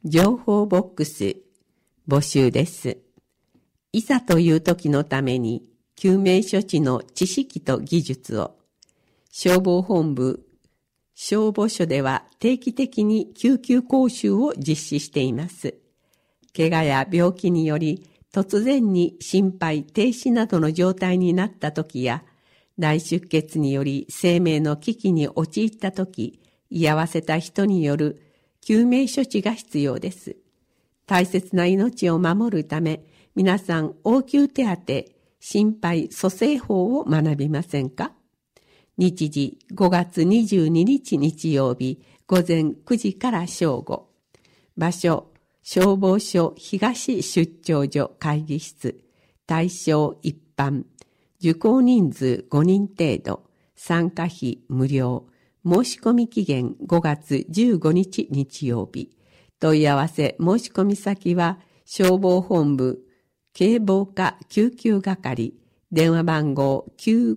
情報ボックス募集です。いざという時のために救命処置の知識と技術を消防本部消防署では定期的に救急講習を実施しています。怪我や病気により突然に心肺停止などの状態になった時や大出血により生命の危機に陥った時、居合わせた人による救命処置が必要です。大切な命を守るため、皆さん応急手当、心肺蘇生法を学びませんか？日時5月22日日曜日午前9時から正午。場所、消防署東出張所会議室。対象一般。受講人数5人程度。参加費無料。申し込み期限5月15日日曜日。問い合わせ申し込み先は消防本部警防課救急係電話番号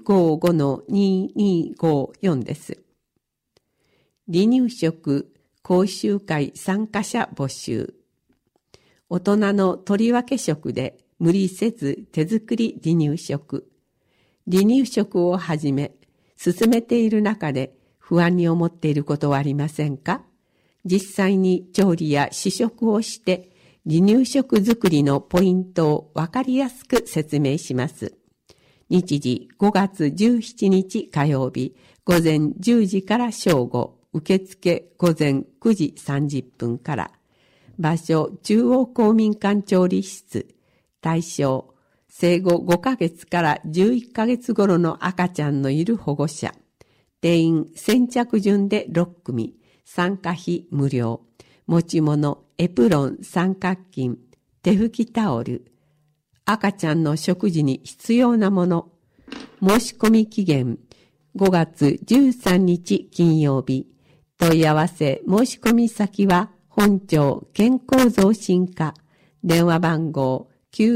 955-2254 です。離乳食講習会参加者募集。大人のとりわけ食で無理せず手作り離乳食。離乳食をはじめ進めている中で不安に思っていることはありませんか？実際に調理や試食をして離乳食作りのポイントをわかりやすく説明します。日時5月17日火曜日午前10時から正午、受付午前9時30分から。場所中央公民館調理室。対象生後5ヶ月から11ヶ月頃の赤ちゃんのいる保護者。定員先着順で6組。参加費無料。持ち物、エプロン、三角巾、手拭きタオル。赤ちゃんの食事に必要なもの。申し込み期限5月13日金曜日。問い合わせ申し込み先は本庁健康増進課。電話番号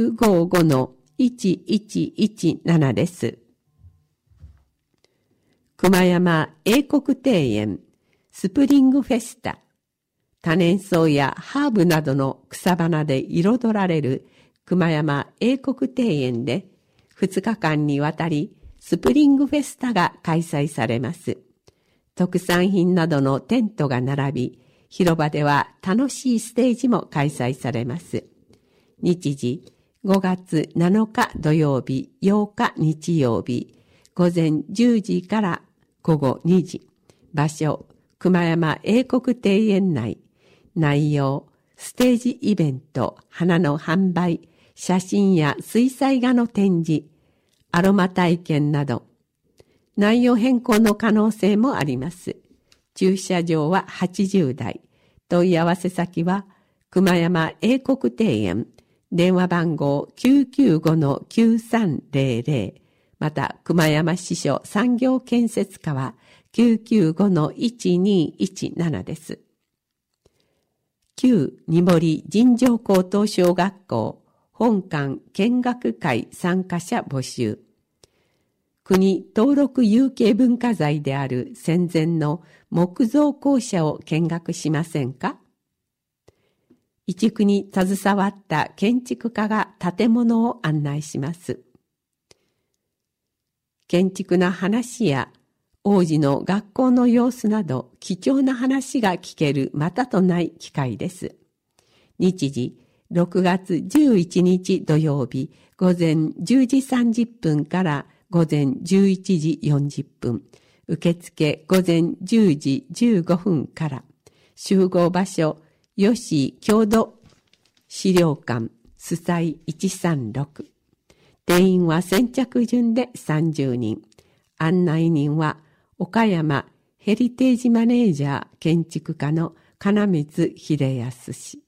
955-1117 です。熊山英国庭園スプリングフェスタ。多年草やハーブなどの草花で彩られる熊山英国庭園で2日間にわたりスプリングフェスタが開催されます。特産品などのテントが並び、広場では楽しいステージも開催されます。日時5月7日土曜日、8日日曜日、午前10時から午後2時。場所、熊山英国庭園内。内容、ステージイベント、花の販売、写真や水彩画の展示、アロマ体験など、内容変更の可能性もあります。駐車場は80台。問い合わせ先は、熊山英国庭園、電話番号 995-9300、また、熊山支所産業建設課は 995-1217 です。旧二森尋常高等小学校本館見学会参加者募集。国登録有形文化財である戦前の木造校舎を見学しませんか？移築に携わった建築家が建物を案内します。建築の話や王子の学校の様子など貴重な話が聞けるまたとない機会です。日時6月11日土曜日午前10時30分から午前11時40分。受付午前10時15分から。集合場所吉郷土資料館主催136。定員は先着順で30人。案内人は岡山ヘリテージマネージャー建築家の金光秀康氏。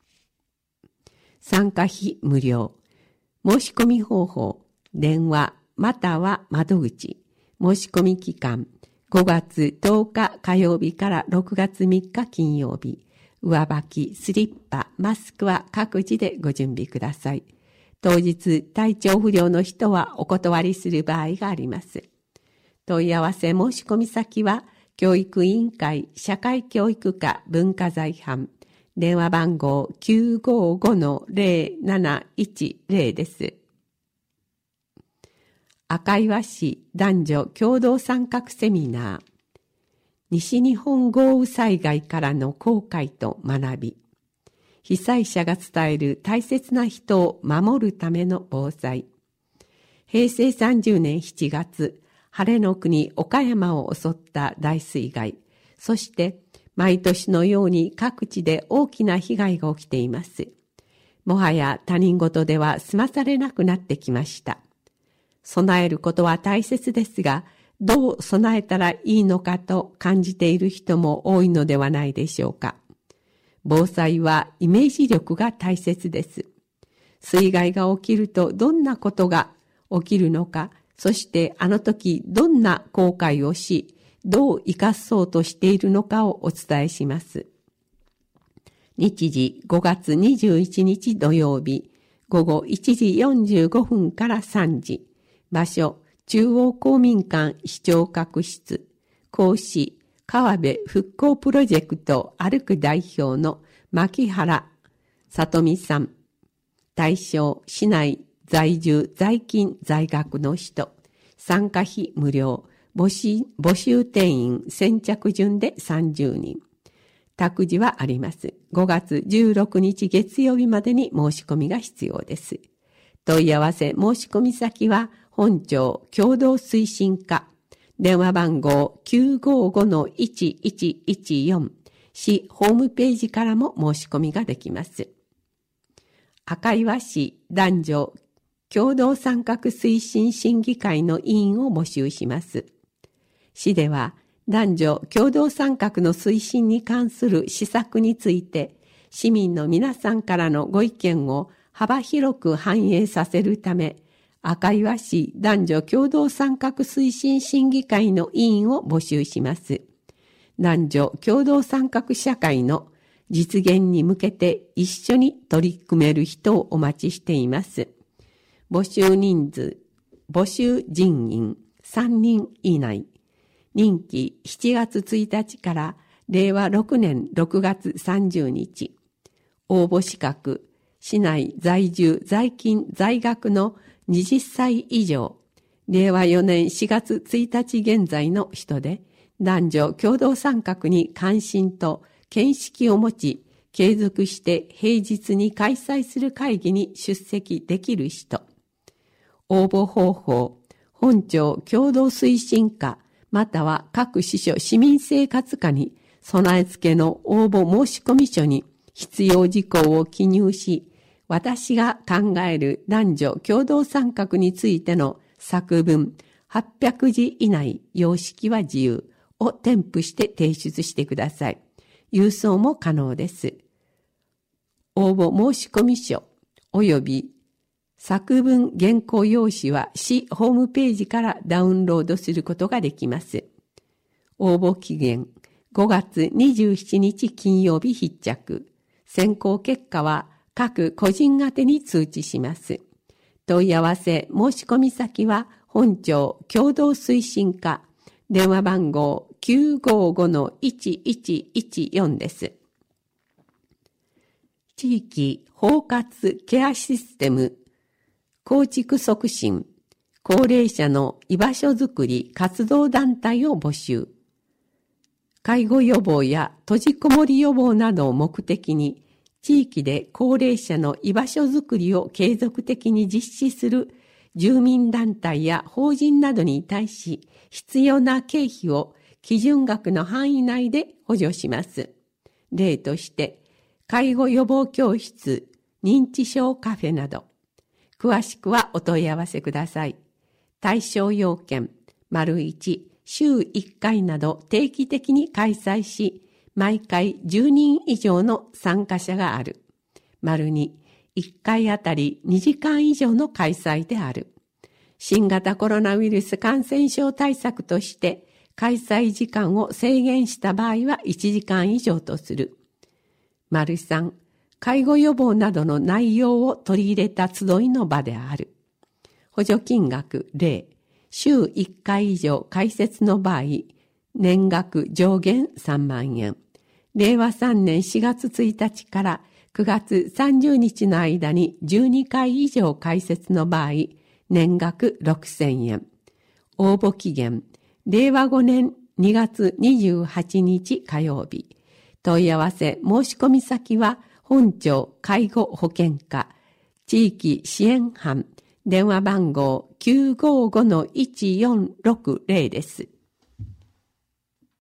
参加費無料。申し込み方法、電話または窓口。申し込み期間、5月10日火曜日から6月3日金曜日。上履き、スリッパ、マスクは各自でご準備ください。当日、体調不良の人はお断りする場合があります。問い合わせ申し込み先は、教育委員会社会教育課文化財班電話番号 955-0710 です。赤岩市男女共同参画セミナー。西日本豪雨災害からの後悔と学び。被災者が伝える大切な人を守るための防災。平成30年7月、晴れの国岡山を襲った大水害。そして毎年のように各地で大きな被害が起きています。もはや他人事では済まされなくなってきました。備えることは大切ですが、どう備えたらいいのかと感じている人も多いのではないでしょうか。防災はイメージ力が大切です。水害が起きるとどんなことが起きるのか、そしてあの時どんな後悔をし、どう生かそうとしているのかをお伝えします。日時5月21日土曜日、午後1時45分から3時。場所、中央公民館市長閣室。講師、川辺復興プロジェクト歩く代表の牧原里美さん。対象、市内在住在勤在学の人。参加費無料。募集定員先着順で30人。託児はあります。5月16日月曜日までに申し込みが必要です。問い合わせ申し込み先は本庁共同推進課。電話番号 955-1114。市ホームページからも申し込みができます。赤岩市男女共同参画推進審議会の委員を募集します。市では男女共同参画の推進に関する施策について市民の皆さんからのご意見を幅広く反映させるため、赤岩市男女共同参画推進審議会の委員を募集します。男女共同参画社会の実現に向けて一緒に取り組める人をお待ちしています。募集人員3人以内。任期7月1日から令和6年6月30日。応募資格、市内在住在勤在学の20歳以上。令和4年4月1日現在の人で、男女共同参画に関心と見識を持ち、継続して平日に開催する会議に出席できる人。応募方法、本庁共同推進課、または各支所市民生活課に備え付けの応募申込書に必要事項を記入し、私が考える男女共同参画についての作文800字以内、様式は自由を添付して提出してください。郵送も可能です。応募申込書及び作文原稿用紙は市ホームページからダウンロードすることができます。応募期限5月27日金曜日必着。選考結果は各個人宛てに通知します。問い合わせ申し込み先は本庁共同推進課。電話番号 955-1114 です。地域包括ケアシステム構築促進、高齢者の居場所づくり活動団体を募集。介護予防や閉じこもり予防などを目的に、地域で高齢者の居場所づくりを継続的に実施する住民団体や法人などに対し、必要な経費を基準額の範囲内で補助します。例として、介護予防教室、認知症カフェなど。詳しくはお問い合わせください。対象要件、1、週1回など定期的に開催し、毎回10人以上の参加者がある。2、1回あたり2時間以上の開催である。新型コロナウイルス感染症対策として、開催時間を制限した場合は1時間以上とする。3、介護予防などの内容を取り入れた集いの場である。補助金額0、週1回以上開設の場合、年額上限3万円。 令和3年4月1日から9月30日の間に12回以上開設の場合、年額6000円。応募期限、令和5年2月28日火曜日。問い合わせ申し込み先は本庁介護保険課地域支援班電話番号 955-1460 です。